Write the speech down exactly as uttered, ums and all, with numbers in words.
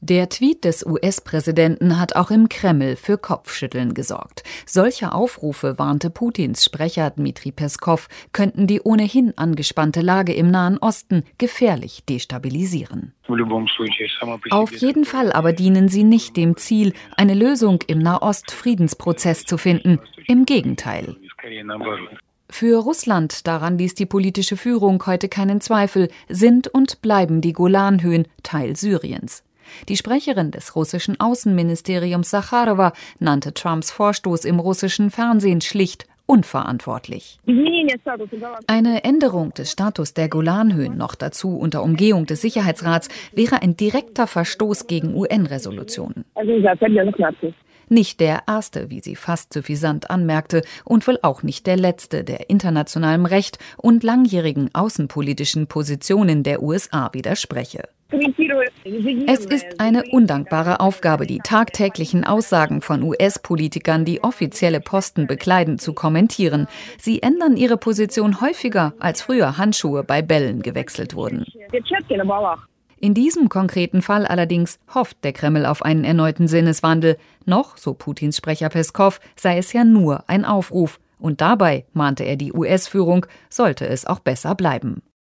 Der Tweet des U S-Präsidenten hat auch im Kreml für Kopfschütteln gesorgt. Solche Aufrufe, warnte Putins Sprecher Dmitri Peskow, könnten die ohnehin angespannte Lage im Nahen Osten gefährlich destabilisieren. Auf jeden Fall aber dienen sie nicht dem Ziel, eine Lösung im Nahost-Friedensprozess zu finden. Im Gegenteil. Für Russland, daran ließ die politische Führung heute keinen Zweifel, sind und bleiben die Golanhöhen Teil Syriens. Die Sprecherin des russischen Außenministeriums Sacharowa nannte Trumps Vorstoß im russischen Fernsehen schlicht unverantwortlich. Eine Änderung des Status der Golanhöhen, noch dazu unter Umgehung des Sicherheitsrats, wäre ein direkter Verstoß gegen U N-Resolutionen. Nicht der erste, wie sie fast suffisant anmerkte, und wohl auch nicht der letzte, der internationalem Recht und langjährigen außenpolitischen Positionen der U S A widerspreche. Es ist eine undankbare Aufgabe, die tagtäglichen Aussagen von U S-Politikern, die offizielle Posten bekleiden, zu kommentieren. Sie ändern ihre Position häufiger, als früher Handschuhe bei Bällen gewechselt wurden. In diesem konkreten Fall allerdings hofft der Kreml auf einen erneuten Sinneswandel. Noch, so Putins Sprecher Peskow, sei es ja nur ein Aufruf. Und dabei, mahnte er die U S-Führung, sollte es auch besser bleiben.